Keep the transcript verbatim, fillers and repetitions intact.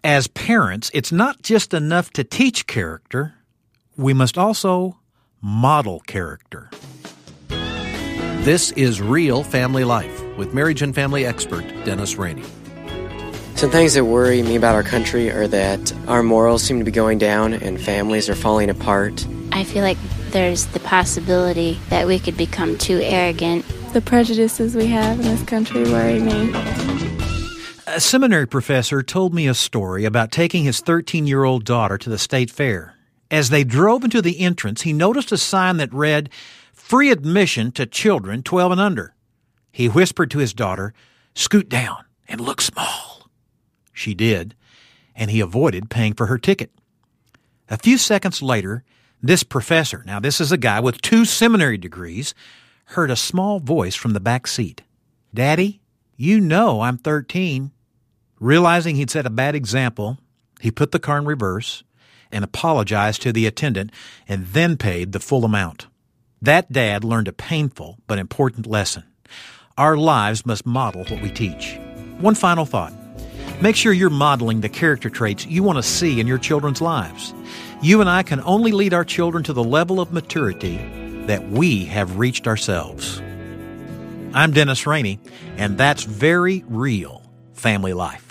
As parents, it's not just enough to teach character. We must also model character. This is Real Family Life with marriage and family expert Dennis Rainey. Some things that worry me about our country are that our morals seem to be going down and families are falling apart. I feel like there's the possibility that we could become too arrogant. The prejudices we have in this country worry me. A seminary professor told me a story about taking his thirteen-year-old daughter to the state fair. As they drove into the entrance, he noticed a sign that read, "Free admission to children twelve and under." He whispered to his daughter, "Scoot down and look small." She did, and he avoided paying for her ticket. A few seconds later, this professor, now this is a guy with two seminary degrees, heard a small voice from the back seat. "Daddy, you know I'm thirteen. Realizing he'd set a bad example, he put the car in reverse and apologized to the attendant and then paid the full amount. That dad learned a painful but important lesson. Our lives must model what we teach. One final thought. Make sure you're modeling the character traits you want to see in your children's lives. You and I can only lead our children to the level of maturity that we have reached ourselves. I'm Dennis Rainey, and that's very real family life.